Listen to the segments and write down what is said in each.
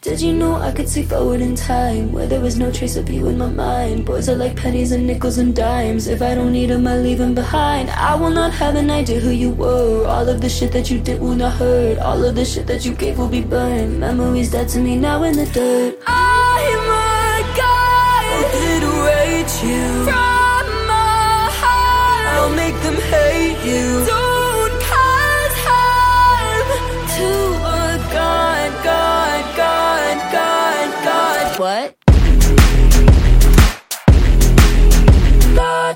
Did you know I could see forward in time, where there was no trace of you in my mind? Boys are like pennies and nickels and dimes. If I don't need them, I leave them behind. I will not have an idea who you were. All of the shit that you did will not hurt. All of the shit that you gave will be burned. Memories dead to me now in the dirt. I'm a guy who obliterate you from my heart. I'll make them hate you. Don't cause harm to a god, god, god, god, god. What? God.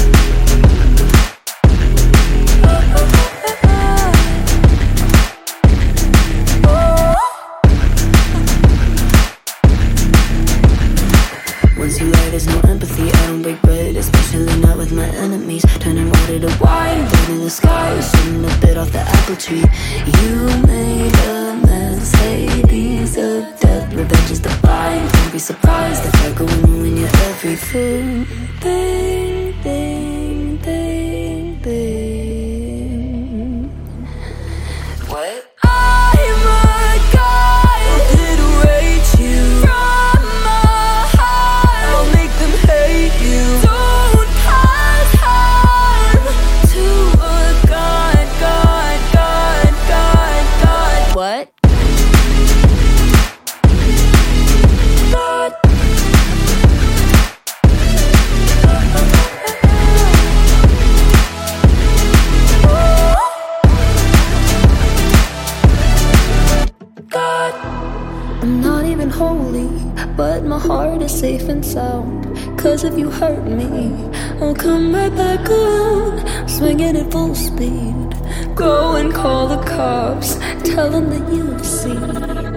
Once you lie, there's no empathy. I don't break bread, especially not with my enemies. Turning water to wine, blood in the sky. Shouldn't have bit off the apple tree. You made a mess, Hades of death. Revenge is divine. Don't be surprised if I go and ruin your everything. Thing, thing, thing, thing. What? I'm a guy who obliterate you from my heart. I'll make them hate you. Don't cause harm to a god, god, god, god, god. What? God. God. I'm not even holy, but my heart is safe and sound. Cause if you hurt me, I'll come right back around. Swinging at full speed. Go and call the cops. Tell them that you've seen